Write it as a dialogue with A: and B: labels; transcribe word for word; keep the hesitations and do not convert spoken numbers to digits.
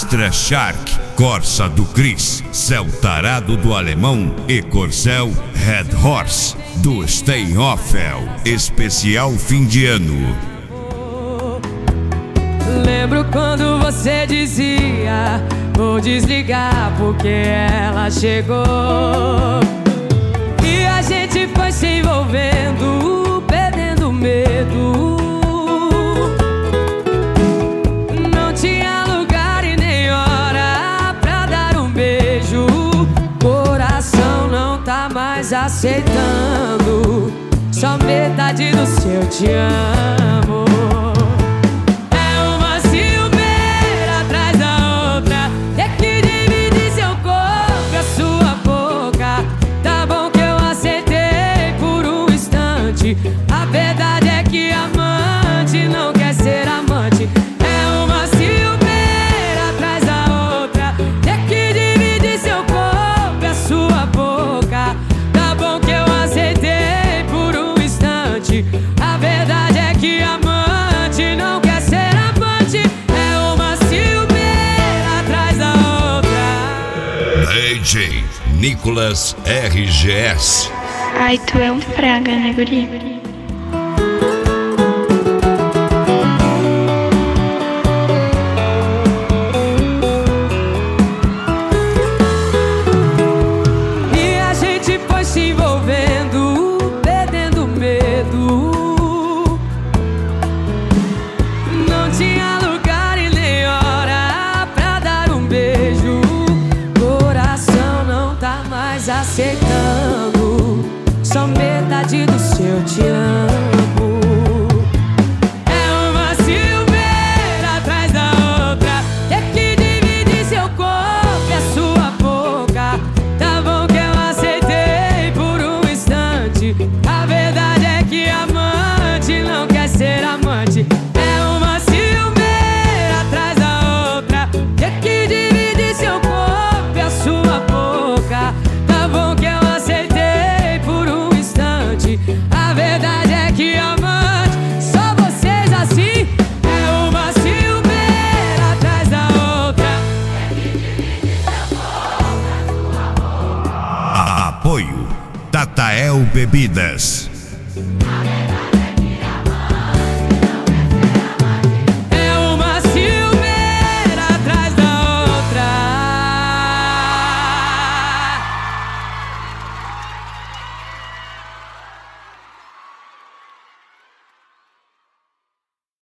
A: Astra Shark, Corsa do Chris, Céu Tarado do Alemão e Corcel Red Horse do Steinhoffel. Especial fim de ano.
B: Lembro quando você dizia: vou desligar porque ela chegou. E a gente foi se envolvendo, perdendo medo. Não tinha lugar e nem hora pra dar um beijo. Coração não tá mais aceitando só metade do seu te amo. A verdade é que amante não quer ser amante. É uma ciumeira atrás da outra. Ter que dividir seu corpo e a sua boca. Tá bom que eu aceitei por um instante. A verdade é que amante não quer ser amante. É uma ciumeira atrás da outra.
A: D J Nicolas R G S.
C: Ai, tu é um praga, né, guri?
B: E a gente foi se envolvendo, perdendo medo. Não tinha lugar e nem hora pra dar um beijo. Coração não tá mais aceitando só metade do seu te amo. É uma ciumeira atrás da outra. Ter que dividir seu corpo e a sua boca. Tá bom que eu aceitei por um instante. A verdade é que amante não quer ser amante. É uma ciumeira atrás da outra. Ter que dividir seu corpo e a sua boca. Tá bom que eu aceitei por um instante. A verdade é que amante, só vocês assim. É uma ciumeira atrás da outra.
A: Apoio Tatael Bebidas.